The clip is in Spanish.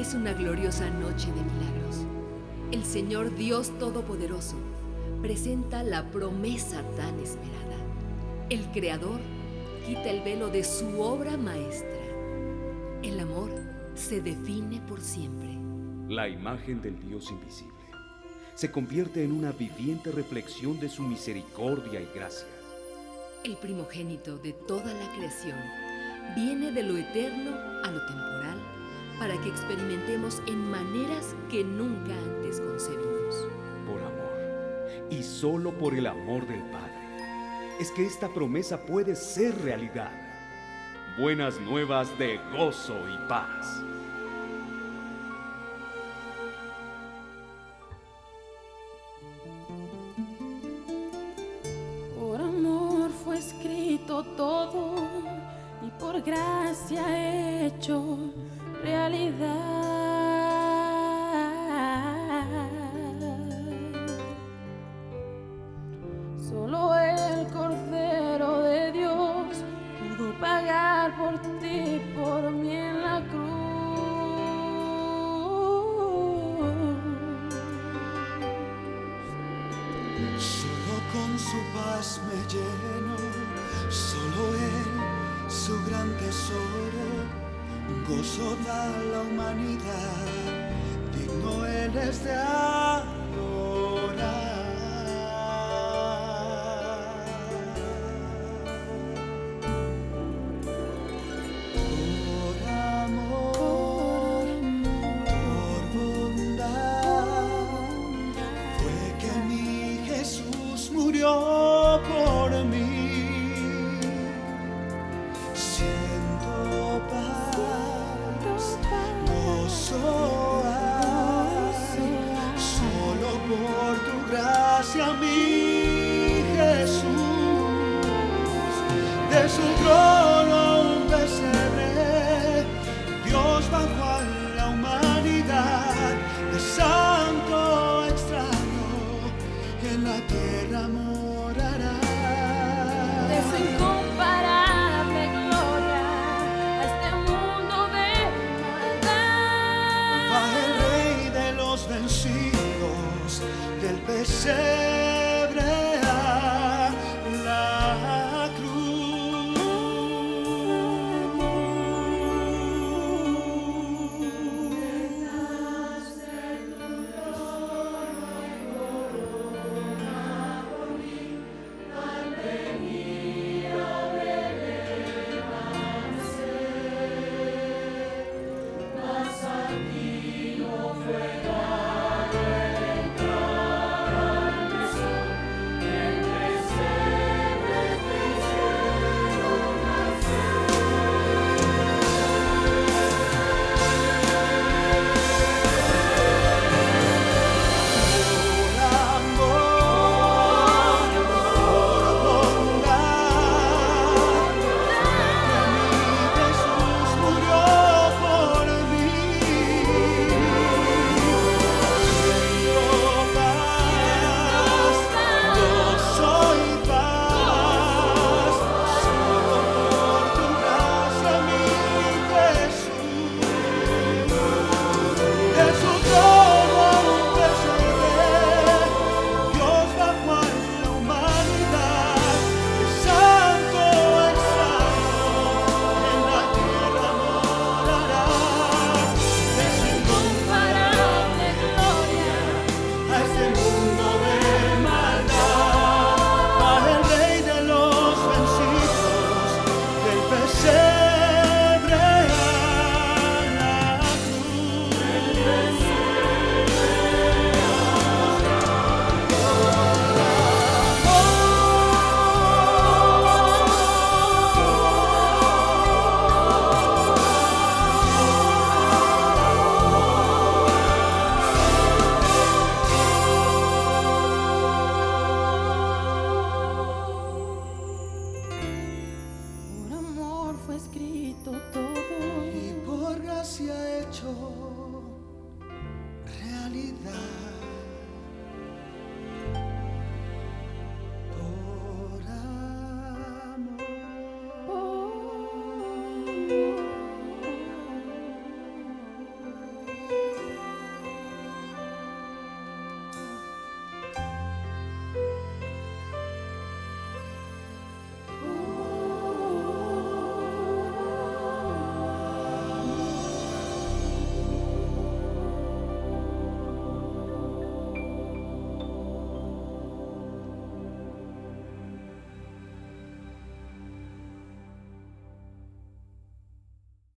Es una gloriosa noche de milagros. El Señor Dios Todopoderoso presenta la promesa tan esperada. El Creador quita el velo de su obra maestra. El amor se define por siempre. La imagen del Dios invisible se convierte en una viviente reflexión de su misericordia y gracia. El primogénito de toda la creación viene de lo eterno a lo temporal para que experimentemos en maneras que nunca antes concebimos. Por amor, y solo por el amor del Padre, es que esta promesa puede ser realidad. Buenas nuevas de gozo y paz. Por amor fue escrito todo y por gracia hecho realidad. Solo el Cordero de Dios pudo pagar por ti, por mí en la cruz. Solo con su paz me lleno, solo Él, su gran tesoro, gozo da la humanidad, digno Él es de adorar. Por amor, por bondad, fue que mi Jesús murió por mí, siento paz, gozo hay, solo por tu gracia, mi Jesús, de su trono un pesebre, Dios bajó a la humanidad, de santo extraño, en la tierra morará. De su incomparable gloria a este mundo de maldad. Va el Rey de los vencidos, del pesebre a la hecho realidad.